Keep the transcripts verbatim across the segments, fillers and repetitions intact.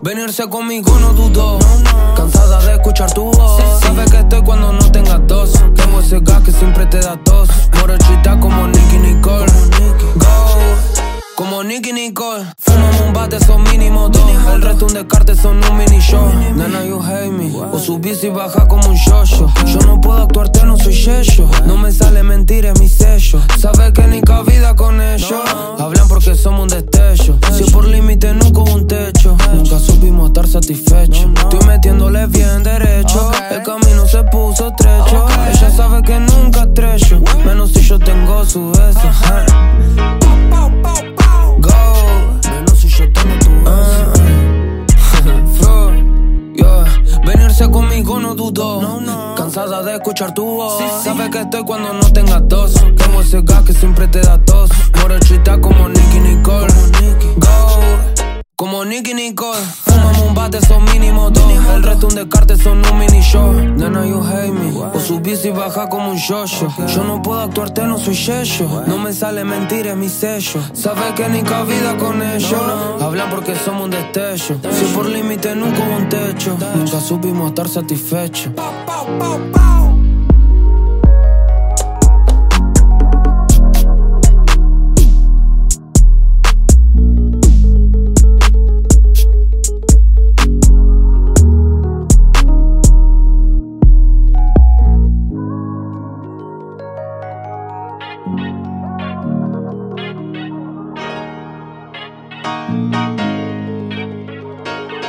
Venirse conmigo no dudó. Cansada de escuchar tu voz. Sabes que estoy cuando no tengas dos. Tengo ese gas que siempre te da tos. Morochita como Nicki Nicole. Go, como Nicki Nicole. Fumamos un bate, son mínimo dos. El resto un descarte, son un mini show. Nena, you hate me. O subís y baja como un shosho. Yo no puedo actuarte, no soy yeyo. No me sale mentir, es mi sello. Sabes que ni cabida con ellos. Hablan porque somos un destello. Si por límite nunca hubo un techo. Nunca supimos estar satisfechos. Estoy metiéndole bien derecho. El camino se puso estrecho. Ella sabe que nunca estrecho. Menos si yo tengo su beso. Go, menos si yo tengo tu beso. Venirse conmigo no dudó. Cansada de escuchar tu voz. Sabes que estoy cuando no tengas dos. Tengo ese gas que siempre te da tos. Morochita como Nicki Nicole. Go, como Nicki Nicole. Fumamos un bate, son mínimo dos. El resto un descarte, son un mini show. Nena, you hate me. O subís y baja como un shosho. Yo no puedo actuarte, no soy yeyo. No me sale mentir, es mi sello. Sabes que ni cabida con ellos. Hablan porque somos un destello. Si por límite nunca hubo un techo. Nunca supimos estar satisfechos.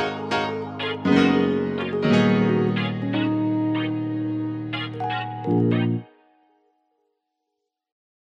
Thank